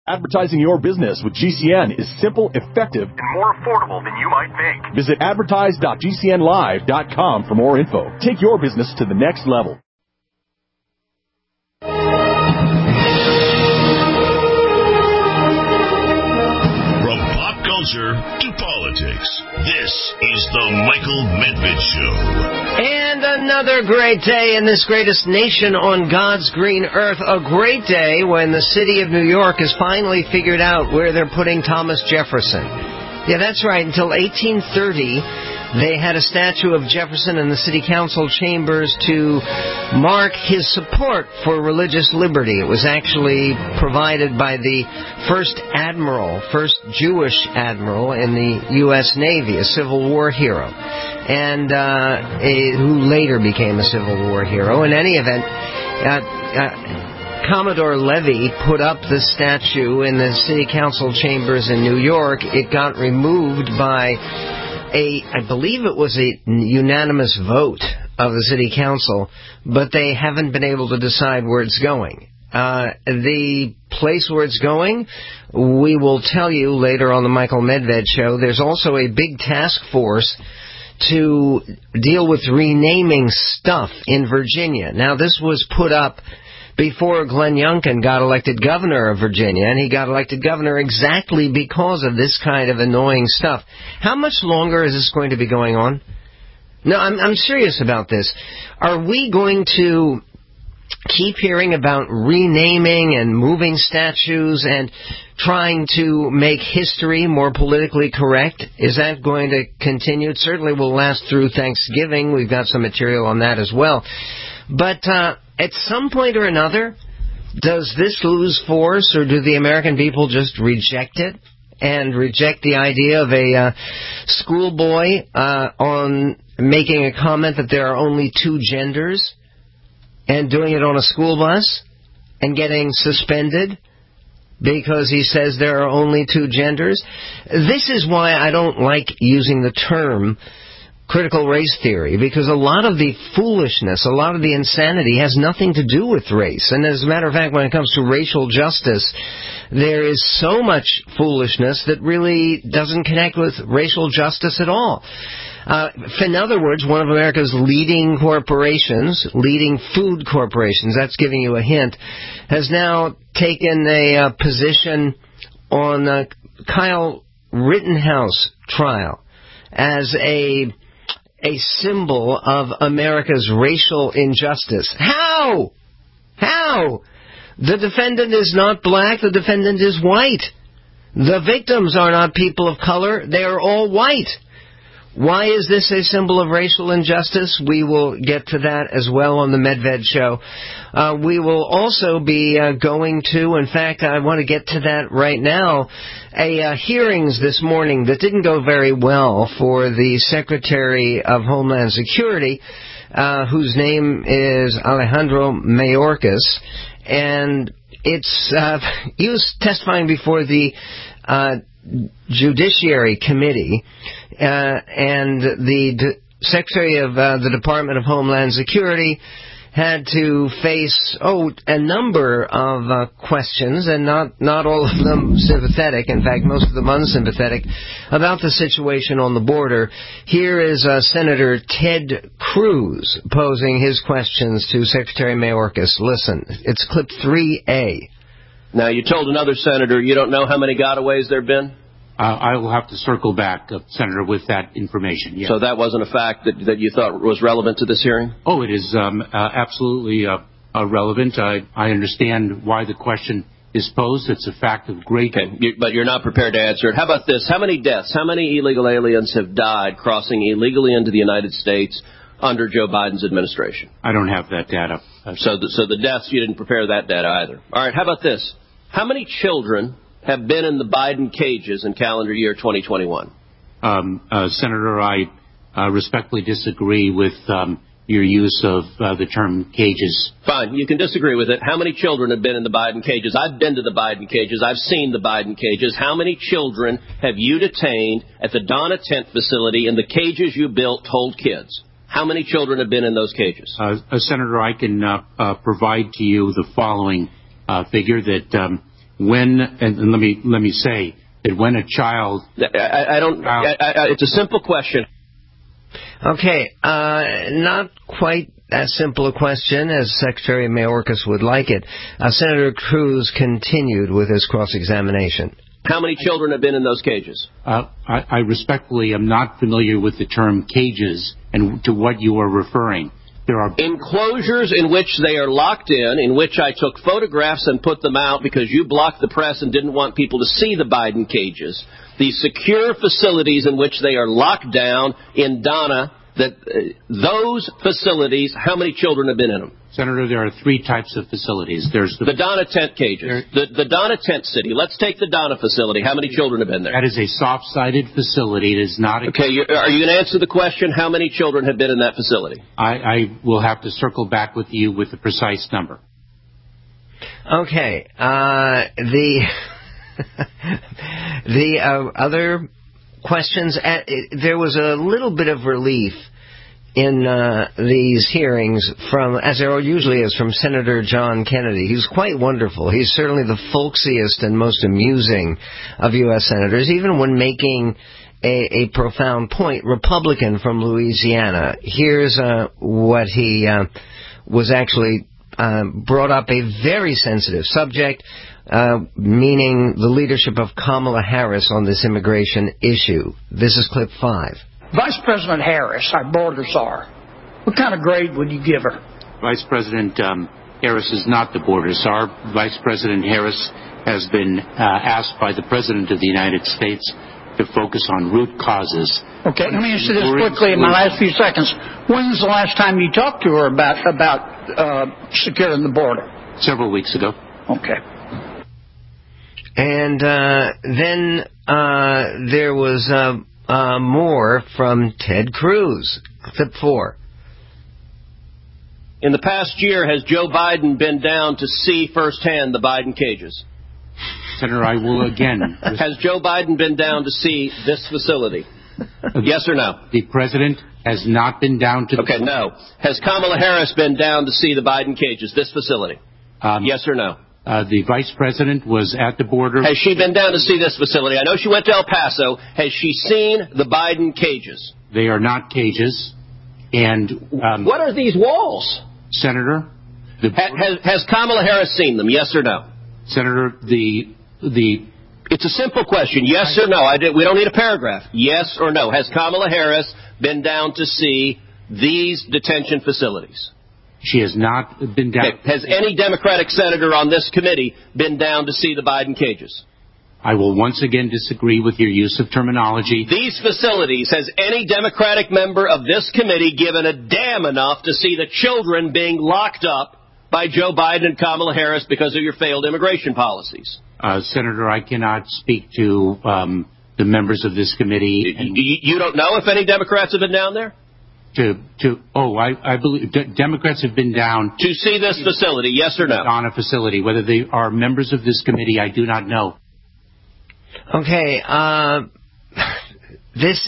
Advertising your business with GCN is simple, effective, and more affordable than you might think. Visit advertise.gcnlive.com for more info. Take your business to the next level. From pop culture to politics, this is the Michael Medved Show. And another great day in this greatest nation on God's green earth. A great day when the city of New York has finally figured out where they're putting Thomas Jefferson. Yeah, that's right. Until 1830, they had a statue of Jefferson in the city council chambers to mark his support for religious liberty. It was actually provided by the first Jewish admiral in the U.S. Navy, a Civil War hero, and who later became a Civil War hero. In any event, Commodore Levy put up the statue in the city council chambers in New York. It got removed by I believe it was a unanimous vote of the city council, but they haven't been able to decide where it's going. The place where it's going, we will tell you later on the Michael Medved Show. There's also a big task force to deal with renaming stuff in Virginia. Now, this was put up before Glenn Youngkin got elected governor of Virginia, and he got elected governor exactly because of this kind of annoying stuff. How much longer is this going to be going on? No, I'm serious about this. Are we going to keep hearing about renaming and moving statues and trying to make history more politically correct? Is that going to continue? It certainly will last through Thanksgiving. We've got some material on that as well. But at some point or another, does this lose force, or do the American people just reject it and reject the idea of a schoolboy on making a comment that there are only two genders and doing it on a school bus and getting suspended because he says there are only two genders? This is why I don't like using the term critical race theory, because a lot of the foolishness, a lot of the insanity has nothing to do with race. And as a matter of fact, when it comes to racial justice, there is so much foolishness that really doesn't connect with racial justice at all. In other words, one of America's leading corporations, leading food corporations, that's giving you a hint, has now taken a position on Kyle Rittenhouse trial as a symbol of America's racial injustice. How? The defendant is not black. The defendant is white. The victims are not people of color. They are all white. Why is this a symbol of racial injustice? We will get to that as well on the Medved Show. We will also be going to, in fact, I want to get to that right now, hearings this morning that didn't go very well for the Secretary of Homeland Security, whose name is Alejandro Mayorkas, and he was testifying before the Judiciary Committee, and the Secretary of the Department of Homeland Security had to face a number of questions, and not all of them sympathetic. In fact, most of them unsympathetic about the situation on the border. Here is Senator Ted Cruz posing his questions to Secretary Mayorkas. Listen, it's clip 3A. Now, you told another senator you don't know how many gotaways there have been? I will have to circle back, Senator, with that information. Yes. So that wasn't a fact that you thought was relevant to this hearing? Oh, it is absolutely relevant. I understand why the question is posed. It's a fact of great... Okay, but you're not prepared to answer it. How about this? How many deaths, how many illegal aliens have died crossing illegally into the United States under Joe Biden's administration? I don't have that data. So the deaths, you didn't prepare that data either. All right, how about this? How many children have been in the Biden cages in calendar year 2021? Senator, I respectfully disagree with your use of the term cages. Fine, you can disagree with it. How many children have been in the Biden cages? I've been to the Biden cages. I've seen the Biden cages. How many children have you detained at the Donna Tent facility in the cages you built to hold kids? How many children have been in those cages? Senator, I can provide to you the following figure that and let me say that when a child... it's a simple question. Okay, not quite as simple a question as Secretary Mayorkas would like it. Senator Cruz continued with his cross-examination. How many children have been in those cages? I respectfully am not familiar with the term cages and to what you are referring. There are enclosures in which they are locked in which I took photographs and put them out because you blocked the press and didn't want people to see the Biden cages. The secure facilities in which they are locked down in Donna, those facilities, how many children have been in them? Senator, there are three types of facilities. There's the Donna tent cages, the Donna tent city. Let's take the Donna facility. How many children have been there? That is a soft-sided facility. It is not a... Okay, are you going to answer the question, how many children have been in that facility? I will have to circle back with you with the precise number. Okay, the other questions, there was a little bit of relief in these hearings from, as there usually is, from Senator John Kennedy. He's quite wonderful. He's certainly the folksiest and most amusing of U.S. senators, even when making a profound point. Republican from Louisiana. Here's what he was actually brought up, a very sensitive subject, meaning the leadership of Kamala Harris on this immigration issue. This is clip 5. Vice President Harris, our border czar, what kind of grade would you give her? Vice President Harris is not the border czar. Vice President Harris has been asked by the President of the United States to focus on root causes. Okay, let me answer this quickly in my last few seconds. When's the last time you talked to her about securing the border? Several weeks ago. Okay. And then there was more from Ted Cruz. Clip 4. In the past year, has Joe Biden been down to see firsthand the Biden cages? Senator, I will again... Has Joe Biden been down to see this facility? Yes or no? The President has not been down to... Okay, no. Has Kamala Harris been down to see the Biden cages, this facility? Yes or no? The Vice President was at the border. Has she been down to see this facility? I know she went to El Paso. Has she seen the Biden cages? They are not cages. And what are these walls? Senator, has Kamala Harris seen them? Yes or no? Senator, it's a simple question. Yes or no? We don't need a paragraph. Yes or no? Has Kamala Harris been down to see these detention facilities? She has not been down. Okay. Has any Democratic senator on this committee been down to see the Biden cages? I will once again disagree with your use of terminology. These facilities, has any Democratic member of this committee given a damn enough to see the children being locked up by Joe Biden and Kamala Harris because of your failed immigration policies? Senator, I cannot speak to the members of this committee. You don't know if any Democrats have been down there? I believe Democrats have been down to see this facility, yes or no? On a facility. Whether they are members of this committee, I do not know. Okay, this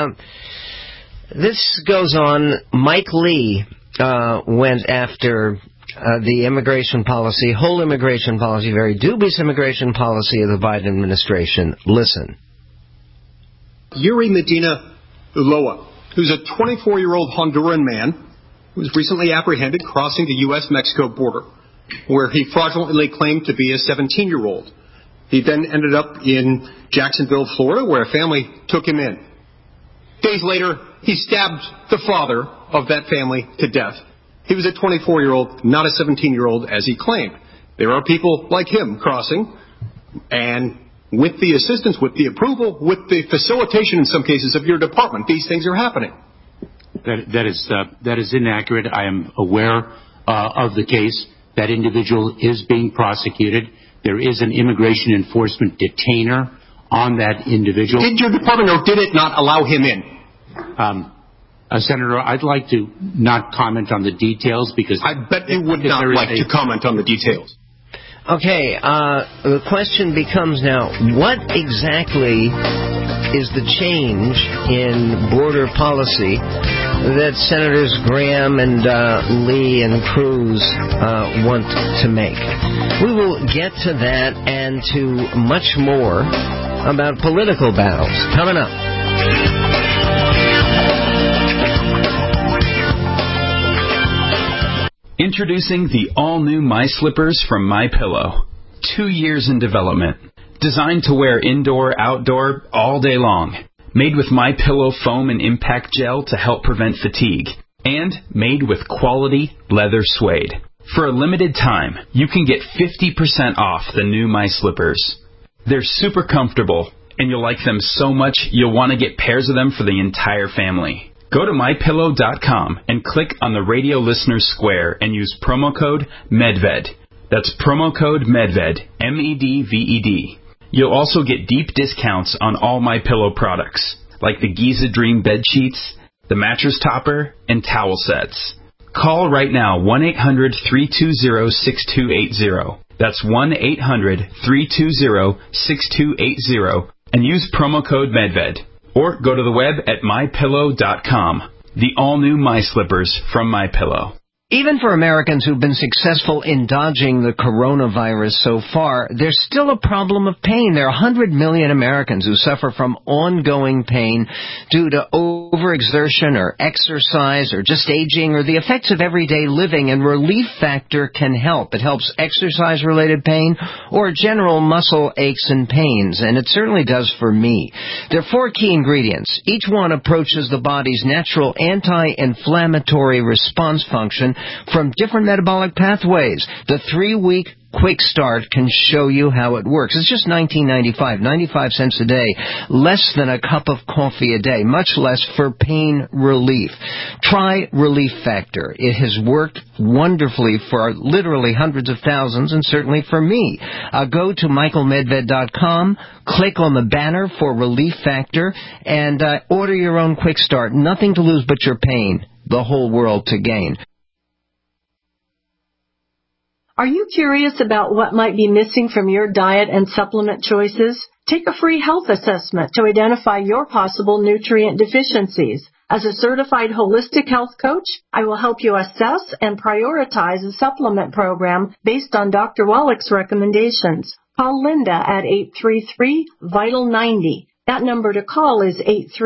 goes on. Mike Lee went after the immigration policy, whole immigration policy, very dubious immigration policy of the Biden administration. Listen. Yuri Medina Ulloa, who's a 24-year-old Honduran man who was recently apprehended crossing the U.S.-Mexico border, where he fraudulently claimed to be a 17-year-old. He then ended up in Jacksonville, Florida, where a family took him in. Days later, he stabbed the father of that family to death. He was a 24-year-old, not a 17-year-old, as he claimed. There are people like him crossing, and with the assistance, with the approval, with the facilitation in some cases of your department, these things are happening. That is inaccurate. I am aware of the case. That individual is being prosecuted. There is an immigration enforcement detainer on that individual. Did your department or did it not allow him in? Senator, I'd like to not comment on the details because... I bet you would not like to comment on the details. Okay, the question becomes now, what exactly is the change in border policy that Senators Graham and Lee and Cruz want to make? We will get to that and to much more about political battles coming up. Introducing the all-new My Slippers from MyPillow. 2 years in development. Designed to wear indoor, outdoor, all day long. Made with MyPillow foam and impact gel to help prevent fatigue. And made with quality leather suede. For a limited time, you can get 50% off the new My Slippers. They're super comfortable, and you'll like them so much you'll want to get pairs of them for the entire family. Go to MyPillow.com and click on the radio listeners square and use promo code MEDVED. That's promo code MEDVED, MEDVED. You'll also get deep discounts on all MyPillow products, like the Giza Dream bed sheets, the mattress topper, and towel sets. Call right now, 1-800-320-6280. That's 1-800-320-6280, and use promo code MEDVED. Or go to the web at MyPillow.com. The all-new My Slippers from MyPillow. Even for Americans who've been successful in dodging the coronavirus so far, there's still a problem of pain. There are 100 million Americans who suffer from ongoing pain due to overexertion or exercise or just aging or the effects of everyday living, and Relief Factor can help. It helps exercise-related pain or general muscle aches and pains, and it certainly does for me. There are 4 key ingredients. Each one approaches the body's natural anti-inflammatory response function from different metabolic pathways. The 3-week Quick Start can show you how it works. It's just $19.95, 95 cents a day, less than a cup of coffee a day, much less for pain relief. Try Relief Factor. It has worked wonderfully for literally hundreds of thousands, and certainly for me. Go to michaelmedved.com, click on the banner for Relief Factor, and order your own Quick Start. Nothing to lose but your pain. The whole world to gain. Are you curious about what might be missing from your diet and supplement choices? Take a free health assessment to identify your possible nutrient deficiencies. As a certified holistic health coach, I will help you assess and prioritize a supplement program based on Dr. Wallach's recommendations. Call Linda at 833-VITAL-90. That number to call is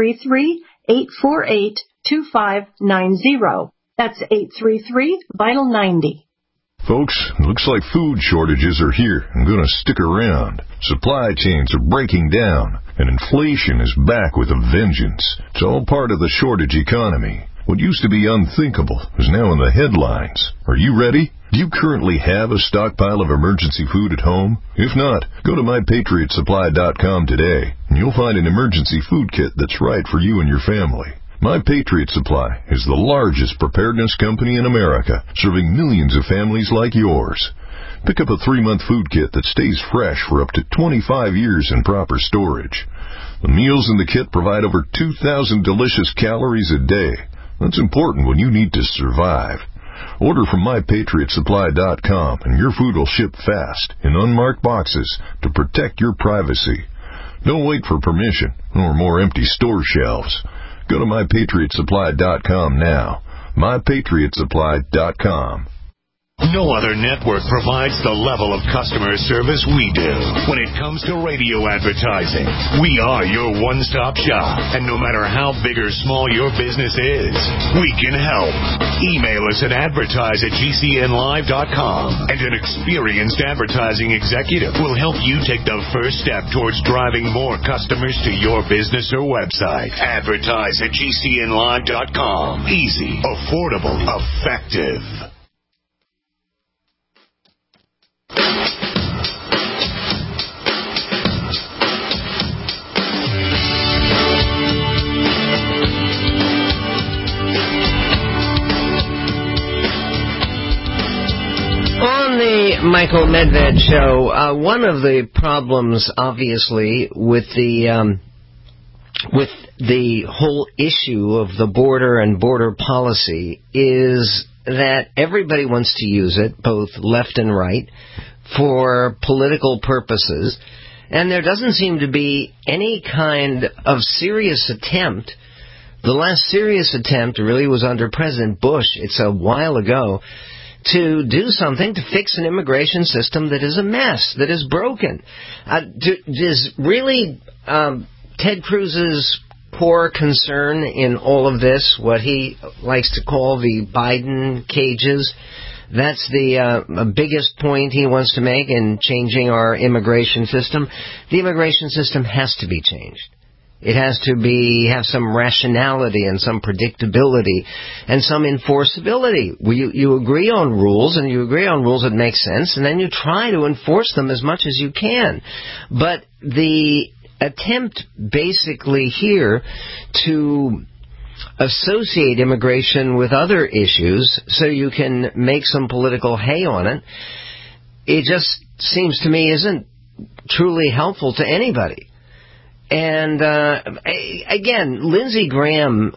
833-848-2590. That's 833-VITAL-90. Folks, looks like food shortages are here and going to stick around. Supply chains are breaking down, and inflation is back with a vengeance. It's all part of the shortage economy. What used to be unthinkable is now in the headlines. Are you ready? Do you currently have a stockpile of emergency food at home? If not, go to MyPatriotSupply.com today, and you'll find an emergency food kit that's right for you and your family. My Patriot Supply is the largest preparedness company in America, serving millions of families like yours. Pick up a 3-month food kit that stays fresh for up to 25 years in proper storage. The meals in the kit provide over 2,000 delicious calories a day. That's important when you need to survive. Order from MyPatriotSupply.com, and your food will ship fast in unmarked boxes to protect your privacy. Don't wait for permission or more empty store shelves. Go to MyPatriotSupply.com now. MyPatriotSupply.com. No other network provides the level of customer service we do. When it comes to radio advertising, we are your one-stop shop. And no matter how big or small your business is, we can help. Email us at advertise@GCNlive.com, and an experienced advertising executive will help you take the first step towards driving more customers to your business or website. Advertise@GCNlive.com. Easy, affordable, effective. On the Michael Medved Show, one of the problems, obviously, with the whole issue of the border and border policy is that everybody wants to use it, both left and right, for political purposes, and there doesn't seem to be any kind of serious attempt. The last serious attempt really was under President Bush. It's a while ago, to do something to fix an immigration system that is a mess, that is broken. Is really Ted Cruz's core concern in all of this what he likes to call the Biden cages? That's the biggest point he wants to make in changing our immigration system. The immigration system has to be changed. It has to have some rationality and some predictability and some enforceability. You agree on rules, and you agree on rules that make sense, and then you try to enforce them as much as you can. But the attempt basically here to associate immigration with other issues so you can make some political hay on it, it just seems to me isn't truly helpful to anybody. And again, Lindsey Graham,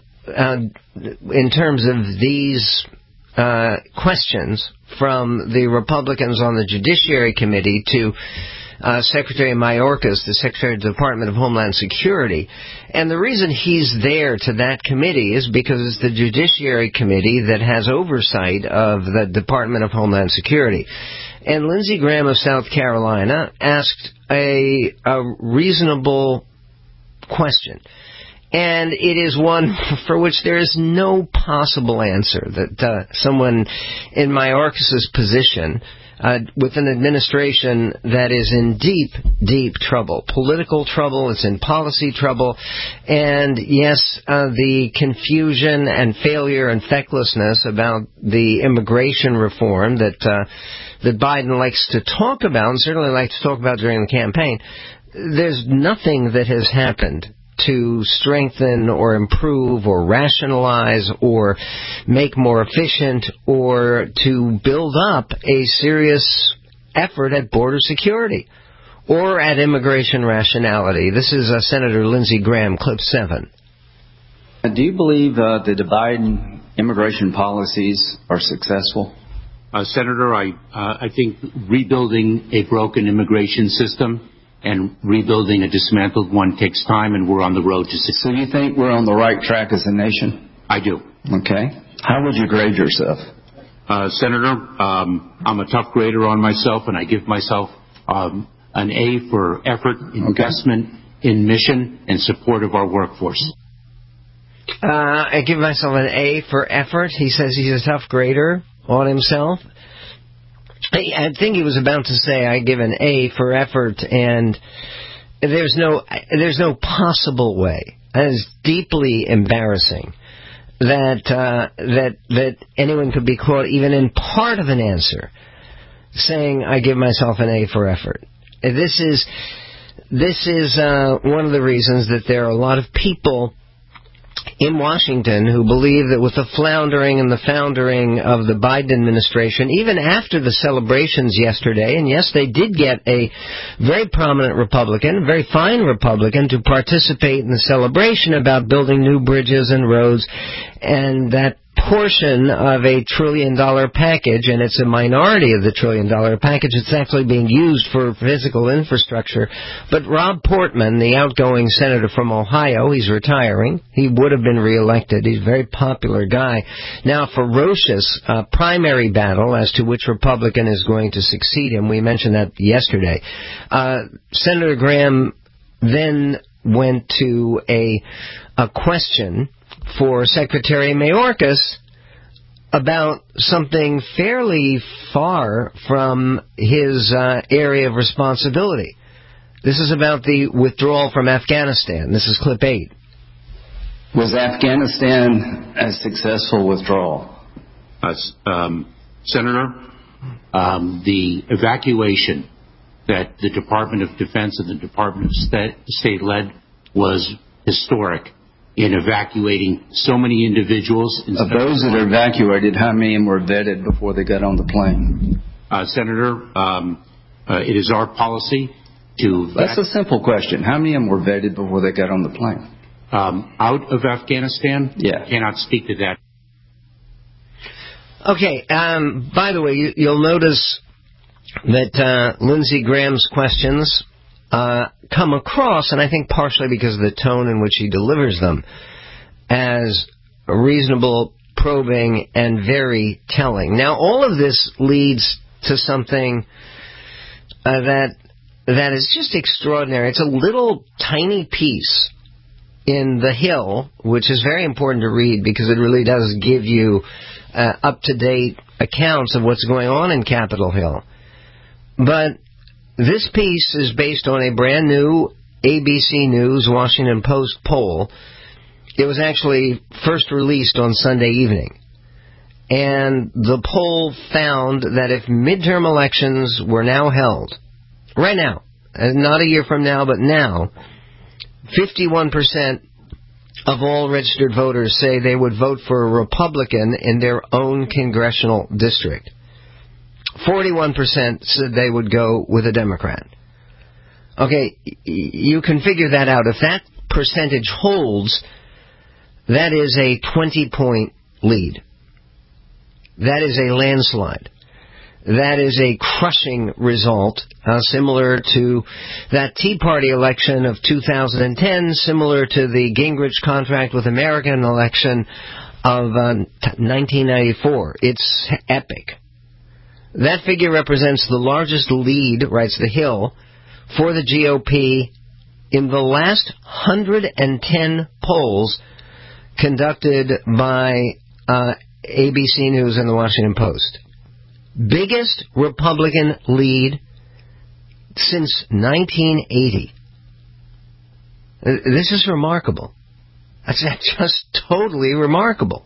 in terms of these questions from the Republicans on the Judiciary Committee to Secretary Mayorkas, the Secretary of the Department of Homeland Security. And the reason he's there to that committee is because it's the Judiciary Committee that has oversight of the Department of Homeland Security. And Lindsey Graham of South Carolina asked a reasonable question. And it is one for which there is no possible answer, that someone in Mayorkas' position with an administration that is in deep, deep trouble. Political trouble, it's in policy trouble, and yes, the confusion and failure and fecklessness about the immigration reform that Biden likes to talk about, and certainly likes to talk about during the campaign. There's nothing that has happened to strengthen or improve or rationalize or make more efficient or to build up a serious effort at border security or at immigration rationality. This is Senator Lindsey Graham, clip 7. Do you believe that the Biden immigration policies are successful? Senator, I think rebuilding a broken immigration system and rebuilding a dismantled one takes time, and we're on the road to success. So you think we're on the right track as a nation? I do. Okay. How would you grade yourself? Senator, I'm a tough grader on myself, and I give myself an A for effort, investment in mission, and support of our workforce. I give myself an A for effort. He says he's a tough grader on himself. I think he was about to say I give an A for effort, and there's no possible way. That is deeply embarrassing that anyone could be caught even in part of an answer saying I give myself an A for effort. This is one of the reasons that there are a lot of people in Washington who believe that with the floundering and the foundering of the Biden administration, even after the celebrations yesterday, and yes, they did get a very prominent Republican, very fine Republican, to participate in the celebration about building new bridges and roads, and that portion of a $1 trillion package, and it's a minority of the $1 trillion package. It's actually being used for physical infrastructure. But Rob Portman, the outgoing senator from Ohio, he's retiring. He would have been reelected. He's a very popular guy. Now, ferocious primary battle as to which Republican is going to succeed him. We mentioned that yesterday. Senator Graham then went to a question for Secretary Mayorkas about something fairly far from his area of responsibility. This is about the withdrawal from Afghanistan. This is clip 8. Was Afghanistan a successful withdrawal? Senator, the evacuation that the Department of Defense and the Department of State led was historic in evacuating so many individuals. Of those that are evacuated, how many were vetted before they got on the plane? Senator, it is our policy to... That's a simple question. How many of them were vetted before they got on the plane? Out of Afghanistan? Yeah. Cannot speak to that. Okay, by the way, you'll notice that Lindsey Graham's questions come across, and I think partially because of the tone in which he delivers them, as reasonable, probing, and very telling. Now, all of this leads to something that is just extraordinary. It's a little tiny piece in The Hill, which is very important to read because it really does give you up-to-date accounts of what's going on in Capitol Hill. But this piece is based on a brand new ABC News Washington Post poll. It was actually first released on Sunday evening. And the poll found that if midterm elections were now held, right now, not a year from now, but now, 51% of all registered voters say they would vote for a Republican in their own congressional district. 41% said they would go with a Democrat. Okay, you can figure that out. If that percentage holds, that is a 20-point lead. That is a landslide. That is a crushing result, similar to that Tea Party election of 2010, similar to the Gingrich contract with American election of 1994. It's epic. That figure represents the largest lead, writes The Hill, for the GOP in the last 110 polls conducted by ABC News and the Washington Post. Biggest Republican lead since 1980. This is remarkable. That's just totally remarkable.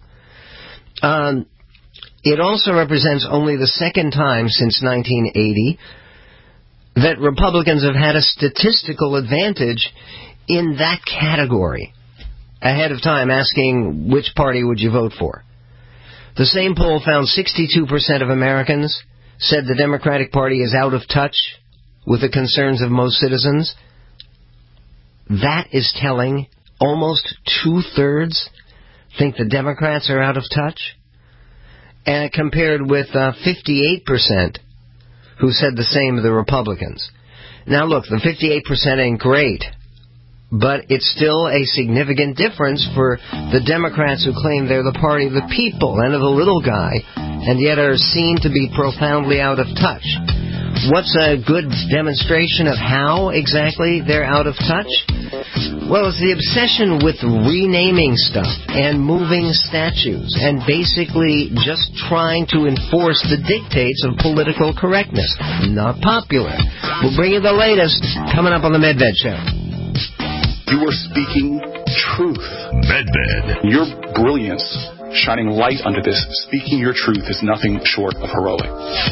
It also represents only the second time since 1980 that Republicans have had a statistical advantage in that category ahead of time, asking which party would you vote for. The same poll found 62% of Americans said the Democratic Party is out of touch with the concerns of most citizens. That is telling. Almost two-thirds think the Democrats are out of touch. And compared with 58% who said the same of the Republicans. Now look, the 58% ain't great, but it's still a significant difference for the Democrats who claim they're the party of the people and of the little guy, and yet are seen to be profoundly out of touch. What's a good demonstration of how exactly they're out of touch? Well, it's the obsession with renaming stuff and moving statues and basically just trying to enforce the dictates of political correctness. Not popular. We'll bring you the latest coming up on the Medved Show. You are speaking truth. Medved. Your brilliance, shining light under this, speaking your truth is nothing short of heroic.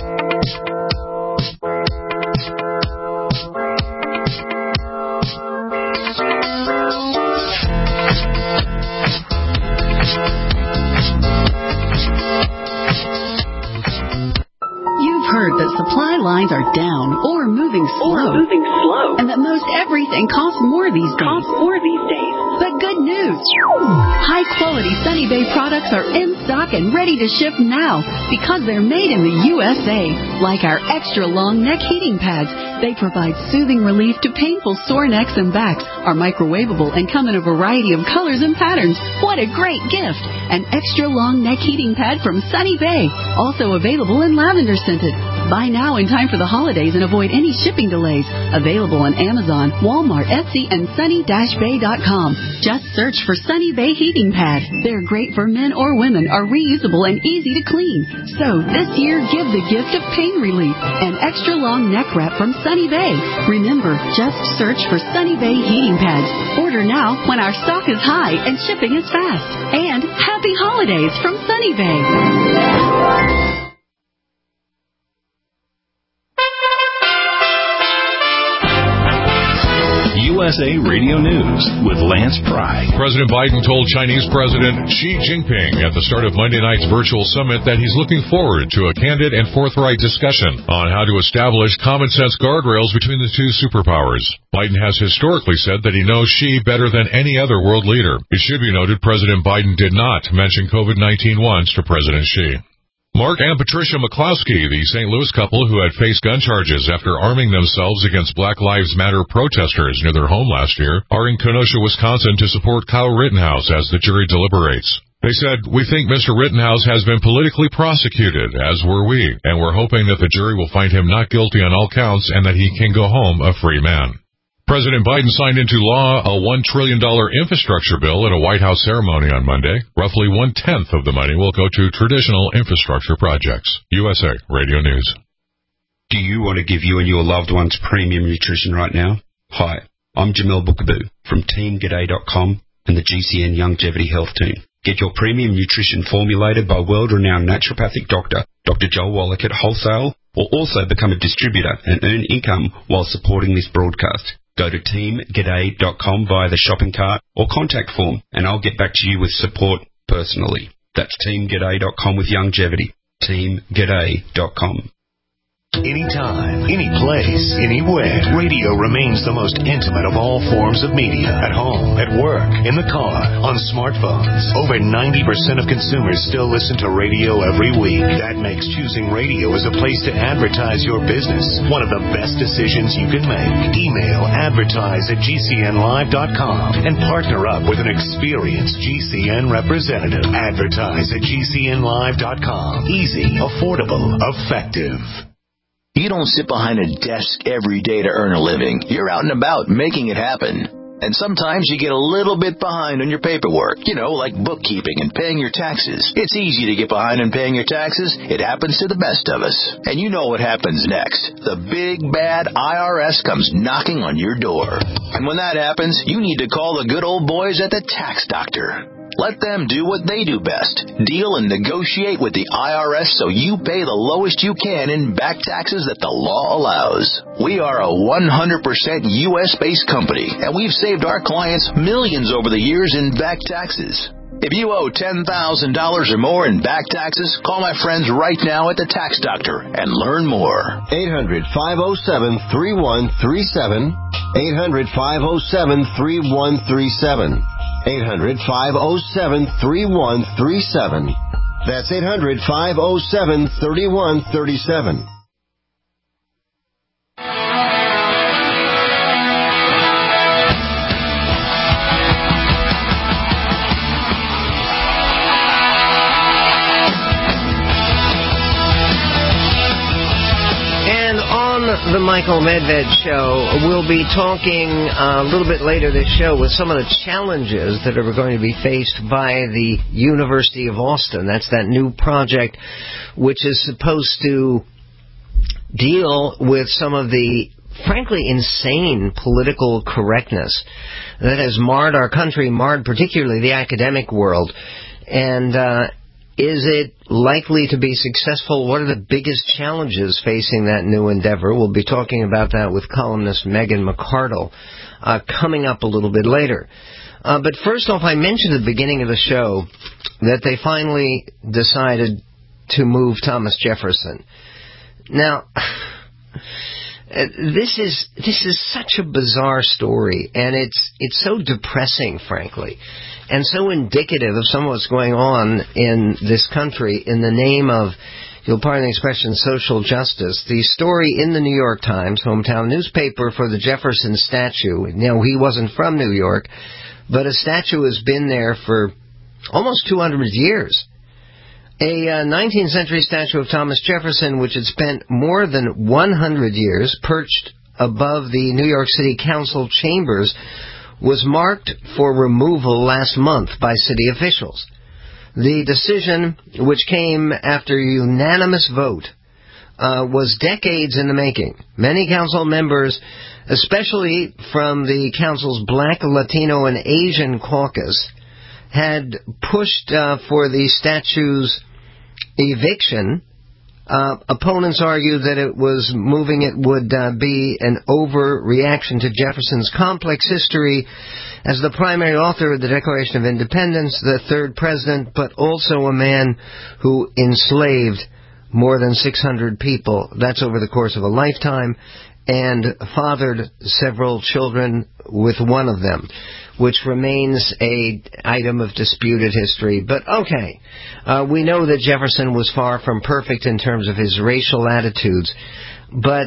You've heard that supply lines are down or moving slow. And that most everything costs more these days. But good news. High-quality Sunny Bay products are in stock and ready to ship now because they're made in the USA. Like our extra-long neck heating pads. They provide soothing relief to painful sore necks and backs, are microwavable, and come in a variety of colors and patterns. What a great gift! An extra-long neck heating pad from Sunny Bay. Also available in lavender scented. Buy now in time for the holidays and avoid any shipping delays. Available on Amazon, Walmart, Etsy, and sunny-bay.com. Just search for Sunny Bay Heating Pad. They're great for men or women, are reusable and easy to clean. So this year, give the gift of pain relief. An extra long neck wrap from Sunny Bay. Remember, just search for Sunny Bay Heating Pads. Order now when our stock is high and shipping is fast. And happy holidays from Sunny Bay. USA Radio News with Lance Pry. President Biden told Chinese President Xi Jinping at the start of Monday night's virtual summit that he's looking forward to a candid and forthright discussion on how to establish common-sense guardrails between the two superpowers. Biden has historically said that he knows Xi better than any other world leader. It should be noted President Biden did not mention COVID-19 once to President Xi. Mark and Patricia McCloskey, the St. Louis couple who had faced gun charges after arming themselves against Black Lives Matter protesters near their home last year, are in Kenosha, Wisconsin to support Kyle Rittenhouse as the jury deliberates. They said, "We think Mr. Rittenhouse has been politically prosecuted, as were we, and we're hoping that the jury will find him not guilty on all counts and that he can go home a free man." President Biden signed into law a $1 trillion infrastructure bill at a White House ceremony on Monday. Roughly 1/10 of the money will go to traditional infrastructure projects. USA Radio News. Do you want to give you and your loved ones premium nutrition right now? Hi, I'm Jamel Bookaboo from TeamGaday.com and the GCN Longevity Health Team. Get your premium nutrition formulated by world-renowned naturopathic doctor, Dr. Joel Wallach at Wholesale, or also become a distributor and earn income while supporting this broadcast. Go to TeamGaday.com via the shopping cart or contact form, and I'll get back to you with support personally. That's TeamGaday.com with longevity. TeamGaday.com. Anytime, any place, anywhere, radio remains the most intimate of all forms of media. At home, at work, in the car, on smartphones. Over 90% of consumers still listen to radio every week. That makes choosing radio as a place to advertise your business one of the best decisions you can make. Email advertise@gcnlive.com and partner up with an experienced GCN representative. Advertise@gcnlive.com. Easy, affordable, effective. You don't sit behind a desk every day to earn a living. You're out and about making it happen. And sometimes you get a little bit behind on your paperwork, like bookkeeping and paying your taxes. It's easy to get behind on paying your taxes. It happens to the best of us. And you know what happens next. The big, bad IRS comes knocking on your door. And when that happens, you need to call the good old boys at the Tax Doctor. Let them do what they do best. Deal and negotiate with the IRS so you pay the lowest you can in back taxes that the law allows. We are a 100% U.S.-based company, and we've saved our clients millions over the years in back taxes. If you owe $10,000 or more in back taxes, call my friends right now at the Tax Doctor and learn more. 800-507-3137. 800-507-3137. 800-507-3137. That's 800-507-3137. The Michael Medved Show, we'll be talking a little bit later this show with some of the challenges that are going to be faced by the University of Austin. That's that new project which is supposed to deal with some of the, frankly, insane political correctness that has marred our country, marred particularly the academic world. And is it likely to be successful? What are the biggest challenges facing that new endeavor? We'll be talking about that with columnist Megan McArdle coming up a little bit later. But first off, I mentioned at the beginning of the show that they finally decided to move Thomas Jefferson. Now, this is such a bizarre story, and it's so depressing, frankly, and so indicative of some of what's going on in this country in the name of, you'll pardon the expression, social justice. The story in the New York Times, hometown newspaper, for the Jefferson statue. Now, he wasn't from New York, but a statue has been there for almost 200 years. A 19th century statue of Thomas Jefferson, which had spent more than 100 years perched above the New York City Council chambers, was marked for removal last month by city officials. The decision, which came after a unanimous vote, was decades in the making. Many council members, especially from the council's Black, Latino, and Asian caucus, had pushed for the statue's eviction. Opponents argued that it was moving it would be an overreaction to Jefferson's complex history as the primary author of the Declaration of Independence, the third president, but also a man who enslaved more than 600 people. That's over the course of a lifetime, and fathered several children with one of them. which remains a item of disputed history. But okay, we know that Jefferson was far from perfect in terms of his racial attitudes. But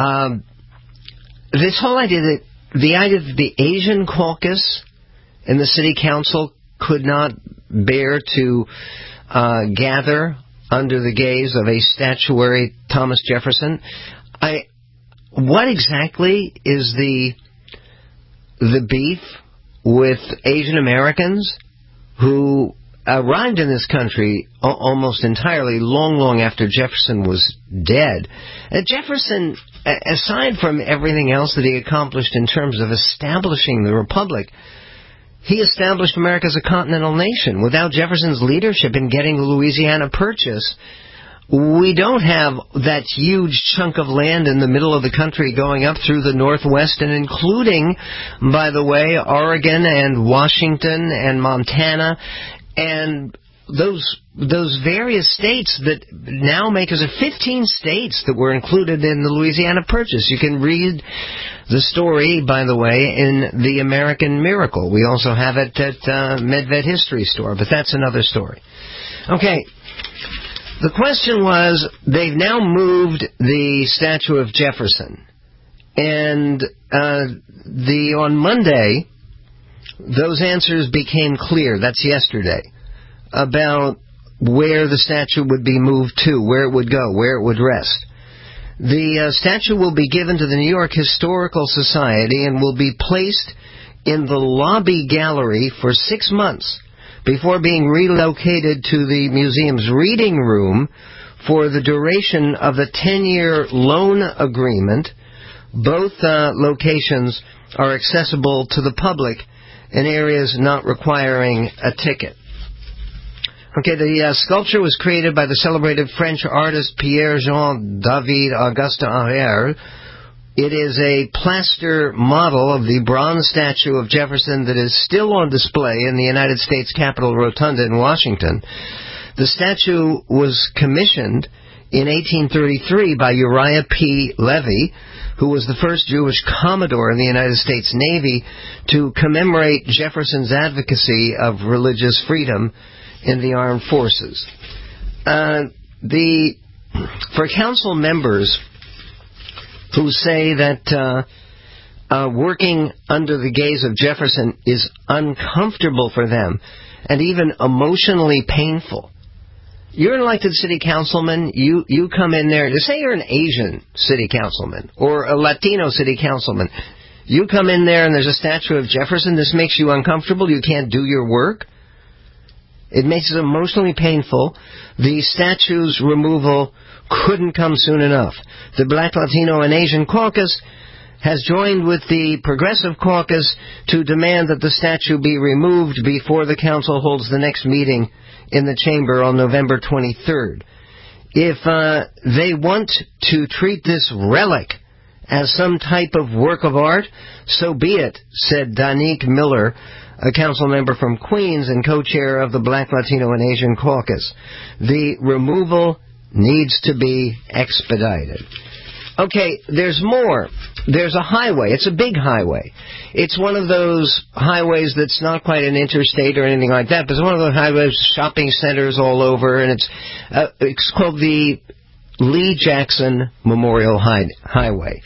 this whole idea that the Asian caucus in the city council could not bear to gather under the gaze of a statuary Thomas Jefferson. What exactly is the beef with Asian Americans who arrived in this country almost entirely long after Jefferson was dead? Jefferson, aside from everything else that he accomplished in terms of establishing the Republic, he established America as a continental nation. Without Jefferson's leadership in getting the Louisiana Purchase, we don't have that huge chunk of land in the middle of the country going up through the Northwest and including, by the way, Oregon and Washington and Montana and those various states that now make us 15 states that were included in the Louisiana Purchase. You can read the story, by the way, in The American Miracle. We also have it at Medved History Store, but that's another story. Okay, the question was, they've now moved the statue of Jefferson, and on Monday, those answers became clear. That's yesterday, about where the statue would be moved to, where it would go, where it would rest. The statue will be given to the New York Historical Society and will be placed in the lobby gallery for 6 months before being relocated to the museum's reading room for the duration of the 10-year loan agreement. Both locations are accessible to the public in areas not requiring a ticket. Okay, the sculpture was created by the celebrated French artist Pierre-Jean David Auguste Henrier. It is a plaster model of the bronze statue of Jefferson that is still on display in the United States Capitol Rotunda in Washington. The statue was commissioned in 1833 by Uriah P. Levy, who was the first Jewish Commodore in the United States Navy, to commemorate Jefferson's advocacy of religious freedom in the armed forces. For council members who say that working under the gaze of Jefferson is uncomfortable for them and even emotionally painful, you're an elected city councilman, you come in there, say you're an Asian city councilman or a Latino city councilman, you come in there and there's a statue of Jefferson, this makes you uncomfortable, you can't do your work. It makes it emotionally painful. The statue's removal couldn't come soon enough. The Black, Latino, and Asian Caucus has joined with the Progressive Caucus to demand that the statue be removed before the council holds the next meeting in the chamber on November 23rd. If they want to treat this relic as some type of work of art, so be it, said Danique Miller, a council member from Queens and co-chair of the Black, Latino, and Asian Caucus. The removal needs to be expedited. Okay, there's more. There's a highway. It's a big highway. It's one of those highways that's not quite an interstate or anything like that, but it's one of those highways, shopping centers all over, and it's called the Lee Jackson Memorial Highway.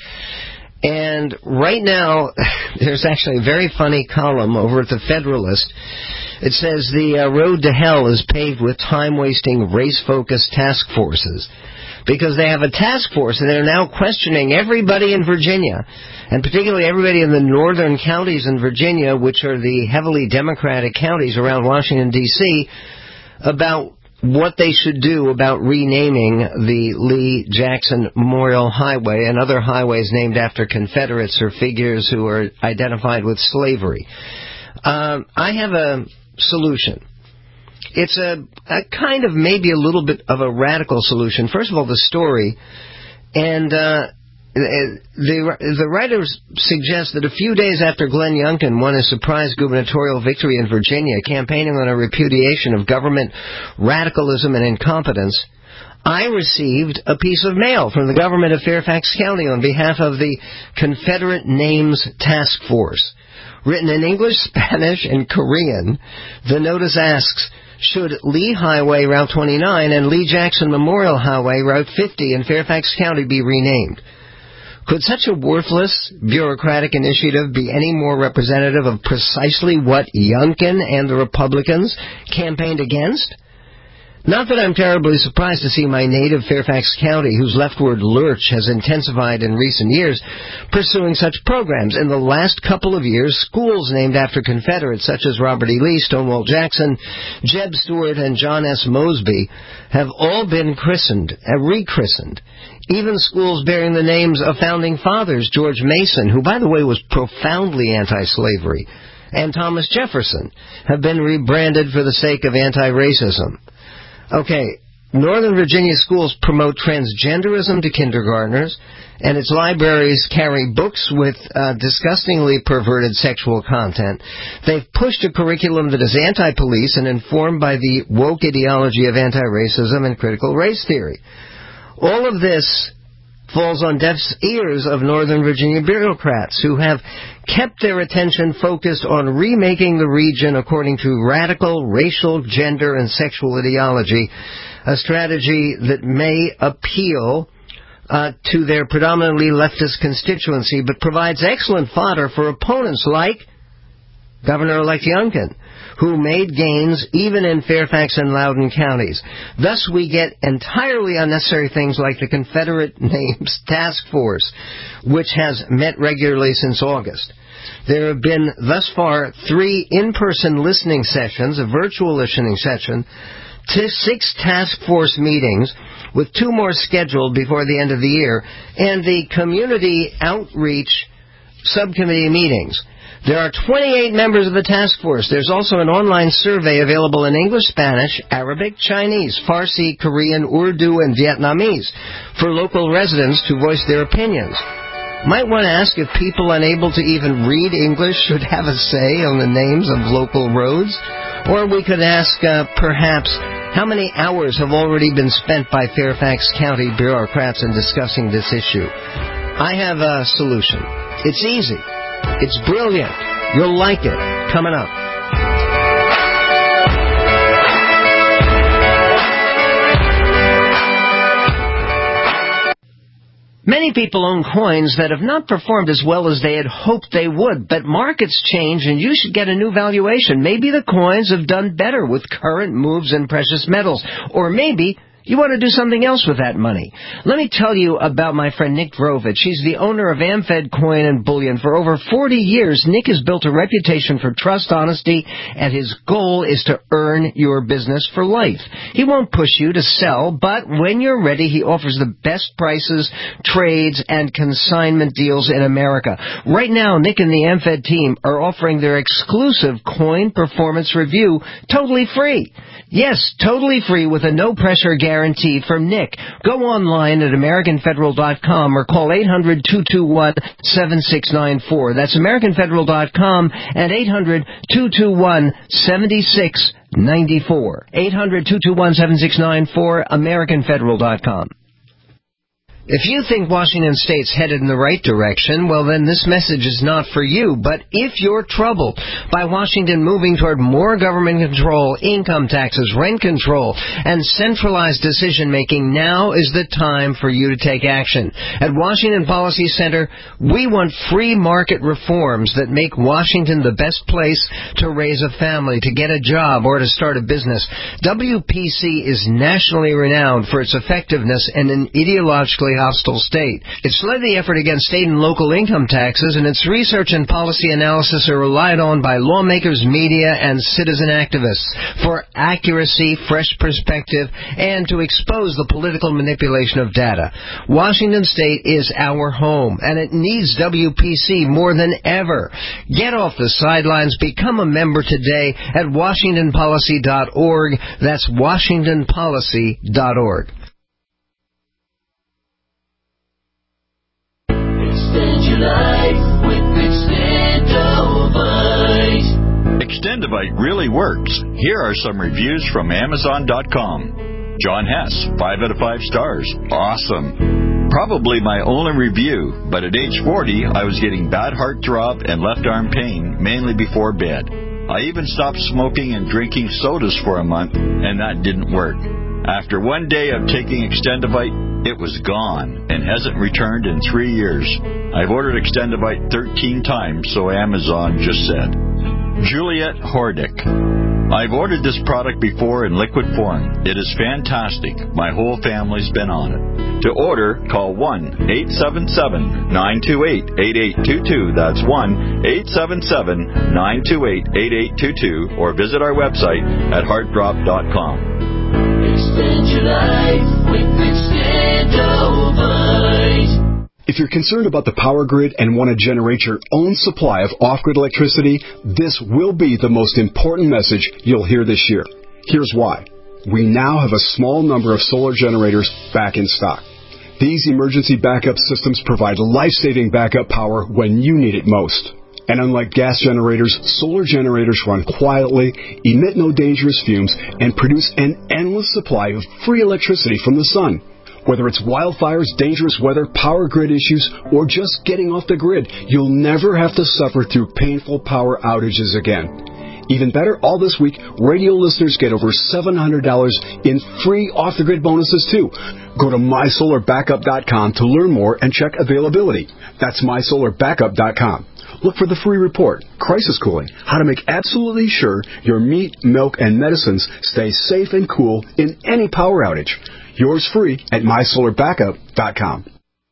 And right now, there's actually a very funny column over at the Federalist. It says the road to hell is paved with time-wasting, race-focused task forces. Because they have a task force, and they're now questioning everybody in Virginia, and particularly everybody in the northern counties in Virginia, which are the heavily Democratic counties around Washington, D.C., about what they should do about renaming the Lee Jackson Memorial Highway and other highways named after Confederates or figures who are identified with slavery. I have a solution. It's a kind of maybe a little bit of a radical solution. First of all, the story, and the writers suggest that a few days after Glenn Youngkin won his surprise gubernatorial victory in Virginia, campaigning on a repudiation of government radicalism and incompetence, I received a piece of mail from the government of Fairfax County on behalf of the Confederate Names Task Force. Written in English, Spanish, and Korean, the notice asks, should Lee Highway Route 29 and Lee Jackson Memorial Highway Route 50 in Fairfax County be renamed? Could such a worthless, bureaucratic initiative be any more representative of precisely what Youngkin and the Republicans campaigned against? Not that I'm terribly surprised to see my native Fairfax County, whose leftward lurch has intensified in recent years, pursuing such programs. In the last couple of years, schools named after Confederates such as Robert E. Lee, Stonewall Jackson, Jeb Stuart, and John S. Mosby have all been rechristened. Even schools bearing the names of founding fathers, George Mason, who, by the way, was profoundly anti-slavery, and Thomas Jefferson, have been rebranded for the sake of anti-racism. Okay, Northern Virginia schools promote transgenderism to kindergartners, and its libraries carry books with disgustingly perverted sexual content. They've pushed a curriculum that is anti-police and informed by the woke ideology of anti-racism and critical race theory. All of this falls on deaf ears of Northern Virginia bureaucrats who have kept their attention focused on remaking the region according to radical racial, gender, and sexual ideology, a strategy that may appeal to their predominantly leftist constituency, but provides excellent fodder for opponents like Governor-elect Youngkin, who made gains even in Fairfax and Loudoun counties. Thus, we get entirely unnecessary things like the Confederate Names Task Force, which has met regularly since August. There have been, thus far, 3 in-person listening sessions, a virtual listening session, 6 task force meetings, with 2 more scheduled before the end of the year, and the community outreach subcommittee meetings. There are 28 members of the task force. There's also an online survey available in English, Spanish, Arabic, Chinese, Farsi, Korean, Urdu, and Vietnamese for local residents to voice their opinions. Might want to ask if people unable to even read English should have a say on the names of local roads. Or we could ask, perhaps, how many hours have already been spent by Fairfax County bureaucrats in discussing this issue? I have a solution. It's easy. It's brilliant. You'll like it. Coming up. Many people own coins that have not performed as well as they had hoped they would, but markets change and you should get a new valuation. Maybe the coins have done better with current moves in precious metals, or maybe you want to do something else with that money. Let me tell you about my friend Nick Drovich. He's the owner of AmFed Coin and Bullion. For over 40 years, Nick has built a reputation for trust, honesty, and his goal is to earn your business for life. He won't push you to sell, but when you're ready, he offers the best prices, trades, and consignment deals in America. Right now, Nick and the AmFed team are offering their exclusive coin performance review totally free. Yes, totally free with a no-pressure guarantee from Nick. Go online at AmericanFederal.com or call 800-221-7694. That's AmericanFederal.com and 800-221-7694. 800-221-7694, AmericanFederal.com. If you think Washington State's headed in the right direction, well, then this message is not for you. But if you're troubled by Washington moving toward more government control, income taxes, rent control, and centralized decision-making, now is the time for you to take action. At Washington Policy Center, we want free market reforms that make Washington the best place to raise a family, to get a job, or to start a business. WPC is nationally renowned for its effectiveness in an ideologically hostile state. It's led the effort against state and local income taxes, and its research and policy analysis are relied on by lawmakers, media, and citizen activists for accuracy, fresh perspective, and to expose the political manipulation of data. Washington State is our home, and it needs WPC more than ever. Get off the sidelines. Become a member today at WashingtonPolicy.org. That's WashingtonPolicy.org. Extend your life with Extendovite. Extendovite really works. Here are some reviews from Amazon.com. John Hess, 5 out of 5 stars. Awesome. Probably my only review, but at age 40, I was getting bad heart drop and left arm pain, mainly before bed. I even stopped smoking and drinking sodas for a month, and that didn't work. After one day of taking Extendivite, it was gone and hasn't returned in 3 years. I've ordered Extendivite 13 times, so Amazon just said. Juliet Hordick. I've ordered this product before in liquid form. It is fantastic. My whole family's been on it. To order, call 1-877-928-8822. That's 1-877-928-8822. Or visit our website at heartdrop.com. Extend your life with Extendovite. If you're concerned about the power grid and want to generate your own supply of off-grid electricity, this will be the most important message you'll hear this year. Here's why. We now have a small number of solar generators back in stock. These emergency backup systems provide life-saving backup power when you need it most. And unlike gas generators, solar generators run quietly, emit no dangerous fumes, and produce an endless supply of free electricity from the sun. Whether it's wildfires, dangerous weather, power grid issues, or just getting off the grid, you'll never have to suffer through painful power outages again. Even better, all this week, radio listeners get over $700 in free off-the-grid bonuses, too. Go to mysolarbackup.com to learn more and check availability. That's mysolarbackup.com. Look for the free report, Crisis Cooling, how to make absolutely sure your meat, milk, and medicines stay safe and cool in any power outage. Yours free at mysolarbackup.com.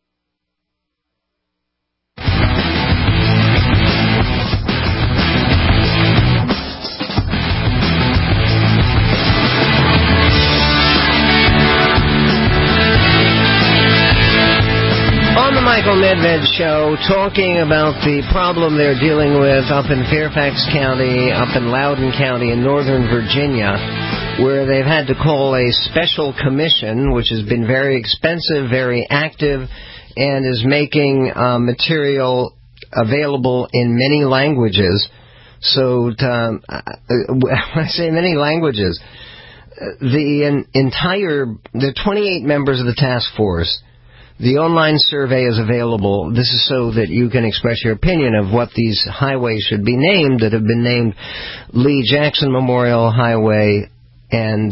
On the Michael Medved Show, talking about the problem they're dealing with up in Fairfax County, up in Loudoun County in Northern Virginia, where they've had to call a special commission, which has been very expensive, very active, and is making material available in many languages. So, when I say many languages, the 28 members of the task force. The online survey is available. This is so that you can express your opinion of what these highways should be named that have been named Lee Jackson Memorial Highway, and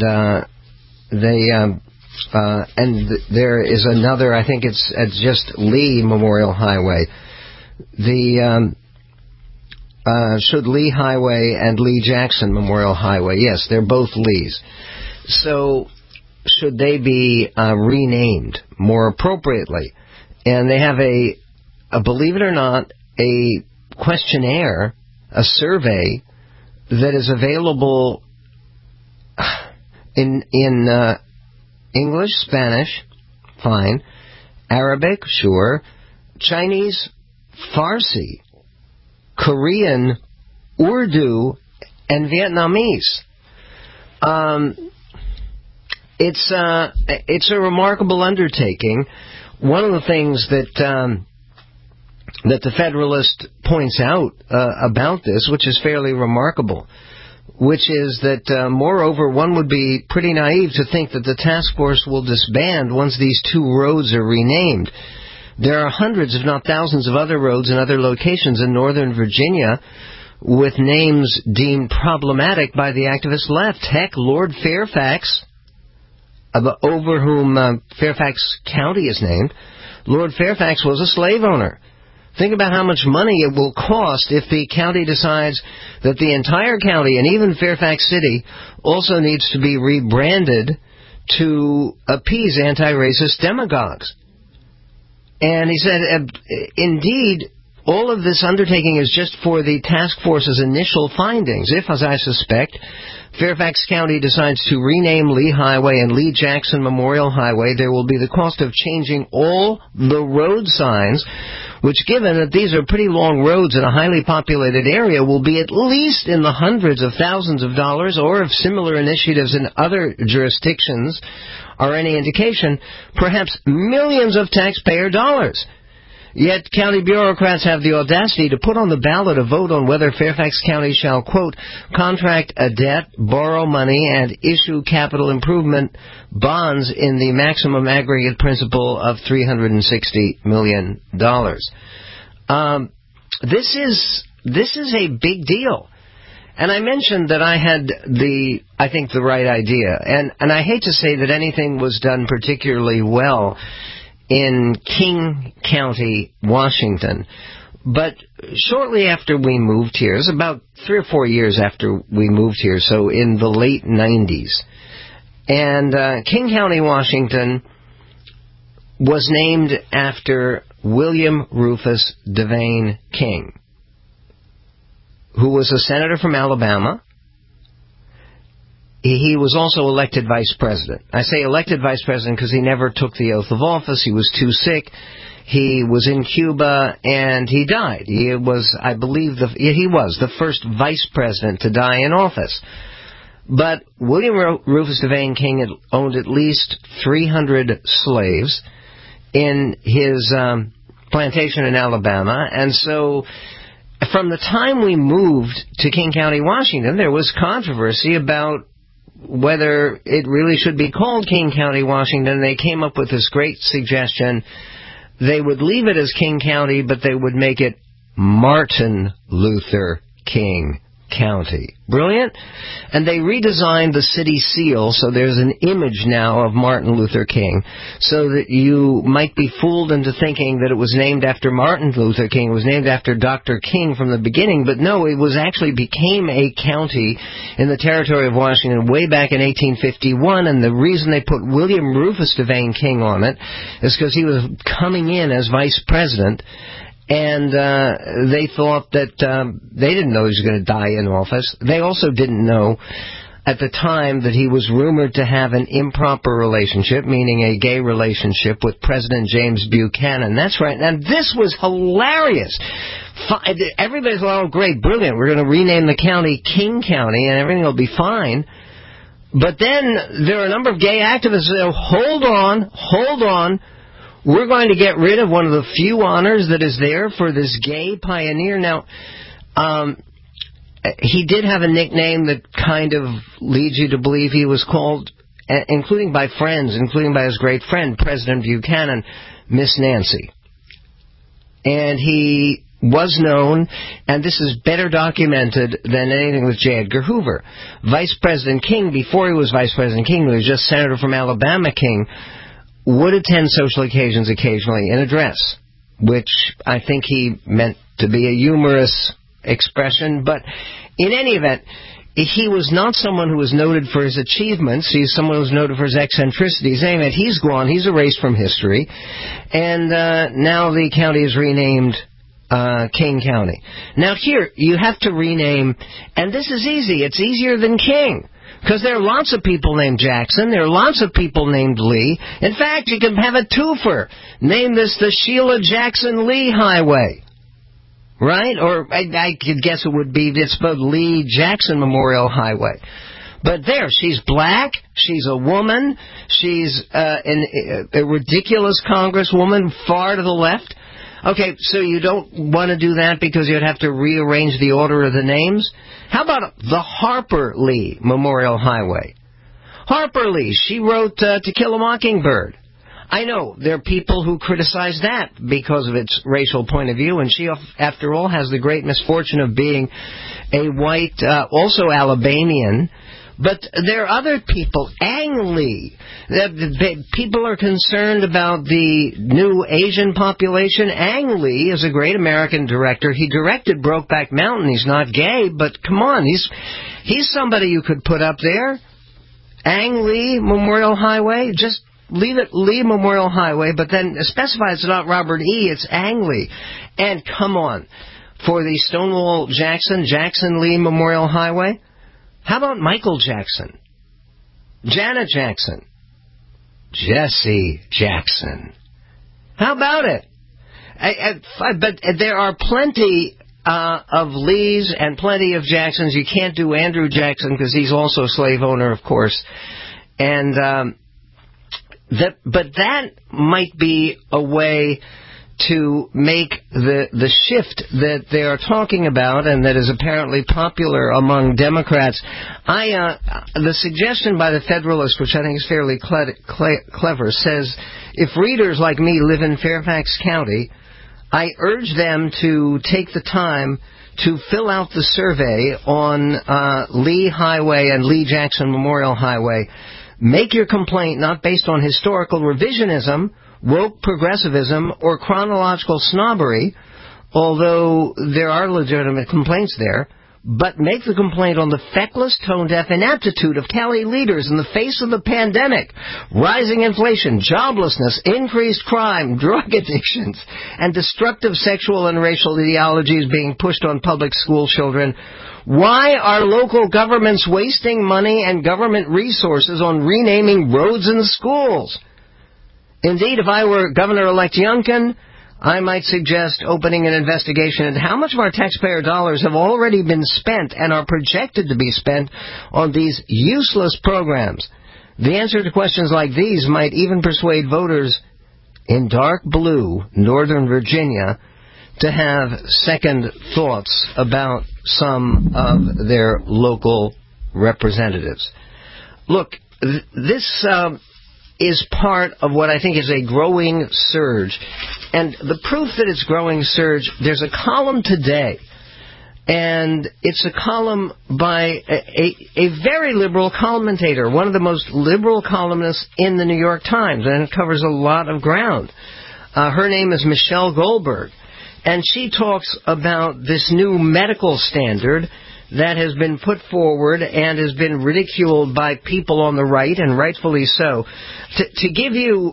there is another, I think it's just Lee Memorial Highway. Should Lee Highway and Lee Jackson Memorial Highway, yes, they're both Lees. So, should they be renamed more appropriately? And they have believe it or not, a questionnaire, a survey that is available in English, Spanish, fine, Arabic, sure, Chinese, Farsi, Korean, Urdu, and Vietnamese. It's a remarkable undertaking. One of the things that the Federalist points out about this, which is fairly remarkable, which is that, moreover, one would be pretty naive to think that the task force will disband once these two roads are renamed. There are hundreds, if not thousands, of other roads and other locations in Northern Virginia with names deemed problematic by the activist left. Heck, Lord Fairfax, over whom Fairfax County is named, Lord Fairfax was a slave owner. Think about how much money it will cost if the county decides that the entire county, and even Fairfax City, also needs to be rebranded to appease anti-racist demagogues. And he said, indeed, all of this undertaking is just for the task force's initial findings. If, as I suspect, Fairfax County decides to rename Lee Highway and Lee Jackson Memorial Highway, there will be the cost of changing all the road signs, which, given that these are pretty long roads in a highly populated area, will be at least in the hundreds of thousands of dollars, or if similar initiatives in other jurisdictions are any indication, perhaps millions of taxpayer dollars. Yet county bureaucrats have the audacity to put on the ballot a vote on whether Fairfax County shall, quote, contract a debt, borrow money, and issue capital improvement bonds in the maximum aggregate principal of $360 million. This is a big deal. And I mentioned that I had the right idea. And I hate to say that anything was done particularly well in King County, Washington. But shortly after we moved here, it was about 3 or 4 years after we moved here, so in the late 90s. And King County, Washington was named after William Rufus Devane King, who was a senator from Alabama. He was also elected vice president. I say elected vice president because he never took the oath of office. He was too sick. He was in Cuba, and he died. He was, I believe, the first vice president to die in office. But William Rufus Devane King had owned at least 300 slaves in his plantation in Alabama, and so from the time we moved to King County, Washington, there was controversy about whether it really should be called King County, Washington. They came up with this great suggestion. They would leave it as King County, but they would make it Martin Luther King County. Brilliant? And they redesigned the city seal, so there's an image now of Martin Luther King, so that you might be fooled into thinking that it was named after Martin Luther King. It was named after Dr. King from the beginning, but no, it was actually became a county in the territory of Washington way back in 1851, and the reason they put William Rufus Devane King on it is because he was coming in as vice president. And they thought that they didn't know he was going to die in office. They also didn't know at the time that he was rumored to have an improper relationship, meaning a gay relationship, with President James Buchanan. That's right. And this was hilarious. Everybody's like, oh, great, brilliant. We're going to rename the county King County and everything will be fine. But then there are a number of gay activists who say, hold on. We're going to get rid of one of the few honors that is there for this gay pioneer. Now, he did have a nickname that kind of leads you to believe he was called, including by friends, including by his great friend, President Buchanan, Miss Nancy. And he was known, and this is better documented than anything with J. Edgar Hoover. Vice President King, before he was Vice President King, he was just Senator from Alabama King, would attend social occasions occasionally in a dress, which I think he meant to be a humorous expression. But in any event, he was not someone who was noted for his achievements. He's someone who was noted for his eccentricities. Anyway, he's gone. He's erased from history. And now the county is renamed King County. Now here, you have to rename, and this is easy. It's easier than King. Because there are lots of people named Jackson. There are lots of people named Lee. In fact, you can have a twofer. Name this the Sheila Jackson Lee Highway. Right? Or I could guess it would be, it's the Lee Jackson Memorial Highway. But there, she's black. She's a woman. She's a ridiculous congresswoman far to the left. Okay, so you don't want to do that because you'd have to rearrange the order of the names? How about the Harper Lee Memorial Highway? Harper Lee, she wrote To Kill a Mockingbird. I know there are people who criticize that because of its racial point of view, and she, after all, has the great misfortune of being a white, also Alabamian. But there are other people. Ang Lee. People are concerned about the new Asian population. Ang Lee is a great American director. He directed Brokeback Mountain. He's not gay, but come on, he's somebody you could put up there. Ang Lee Memorial Highway. Just leave it Lee Memorial Highway, but then specify it's not Robert E., it's Ang Lee. And come on, for the Stonewall Jackson Lee Memorial Highway, how about Michael Jackson? Janet Jackson? Jesse Jackson? How about it? But there are plenty of Lees and plenty of Jacksons. You can't do Andrew Jackson because he's also a slave owner, of course. And but that might be a way to make the shift that they are talking about and that is apparently popular among Democrats. The suggestion by the Federalist, which I think is fairly clever, says, if readers like me live in Fairfax County, I urge them to take the time to fill out the survey on Lee Highway and Lee Jackson Memorial Highway. Make your complaint not based on historical revisionism, woke progressivism, or chronological snobbery, although there are legitimate complaints there, but make the complaint on the feckless, tone-deaf inaptitude of Cali leaders in the face of the pandemic, rising inflation, joblessness, increased crime, drug addictions, and destructive sexual and racial ideologies being pushed on public school children. Why are local governments wasting money and government resources on renaming roads and schools? Indeed, if I were Governor-elect Youngkin, I might suggest opening an investigation into how much of our taxpayer dollars have already been spent and are projected to be spent on these useless programs. The answer to questions like these might even persuade voters in dark blue Northern Virginia to have second thoughts about some of their local representatives. Look, this is part of what I think is a growing surge. And the proof that it's growing surge, there's a column today, and it's a column by a very liberal commentator, one of the most liberal columnists in the New York Times, and it covers a lot of ground. Her name is Michelle Goldberg, and she talks about this new medical standard that has been put forward and has been ridiculed by people on the right, and rightfully so. To give you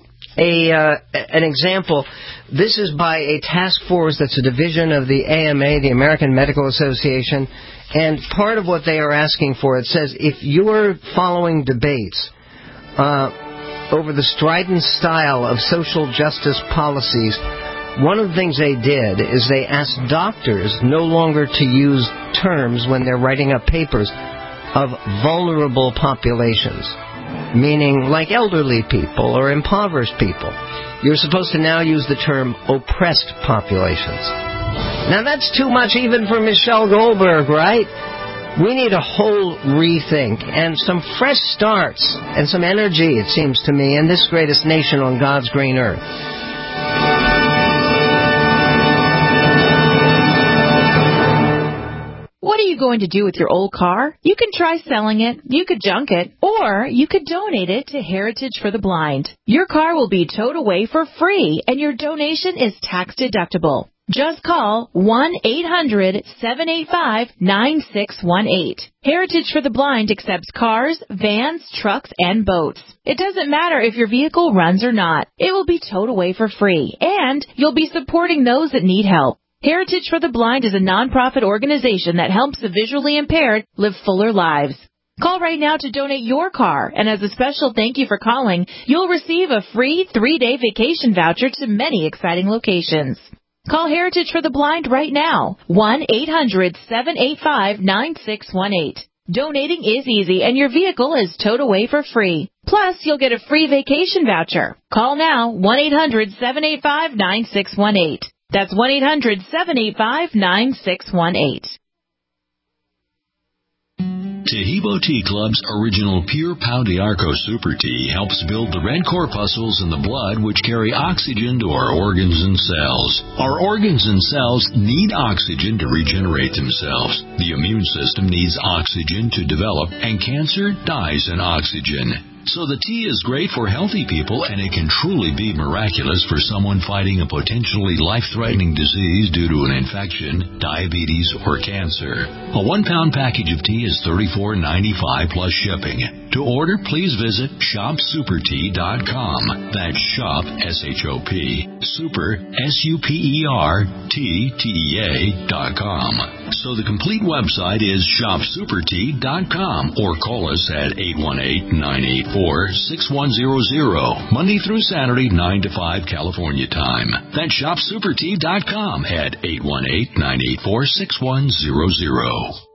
an example, this is by a task force that's a division of the AMA, the American Medical Association, and part of what they are asking for, it says, if you're following debates over the strident style of social justice policies, one of the things they did is they asked doctors no longer to use terms when they're writing up papers of vulnerable populations, meaning like elderly people or impoverished people. You're supposed to now use the term oppressed populations. Now that's too much even for Michelle Goldberg, right? We need a whole rethink and some fresh starts and some energy, it seems to me, in this greatest nation on God's green earth. What are you going to do with your old car? You can try selling it, you could junk it, or you could donate it to Heritage for the Blind. Your car will be towed away for free, and your donation is tax deductible. Just call 1-800-785-9618. Heritage for the Blind accepts cars, vans, trucks, and boats. It doesn't matter if your vehicle runs or not. It will be towed away for free, and you'll be supporting those that need help. Heritage for the Blind is a nonprofit organization that helps the visually impaired live fuller lives. Call right now to donate your car, and as a special thank you for calling, you'll receive a free 3-day vacation voucher to many exciting locations. Call Heritage for the Blind right now, 1-800-785-9618. Donating is easy, and your vehicle is towed away for free. Plus, you'll get a free vacation voucher. Call now, 1-800-785-9618. That's 1-800-785-9618. Tahibo Tea Club's original Pure Pau d'Arco Super Tea helps build the red corpuscles in the blood which carry oxygen to our organs and cells. Our organs and cells need oxygen to regenerate themselves. The immune system needs oxygen to develop, and cancer dies in oxygen. So the tea is great for healthy people, and it can truly be miraculous for someone fighting a potentially life-threatening disease due to an infection, diabetes, or cancer. A 1-pound package of tea is $34.95 plus shipping. To order, please visit shopsupertea.com. That's shop, S-H-O-P, super, S-U-P-E-R-T-T-E-A.com. So the complete website is shopsupertea.com, or call us at 818-984-6100, Monday through Saturday, 9 to 5 California time. That's shopsupertea.com at 818-984-6100.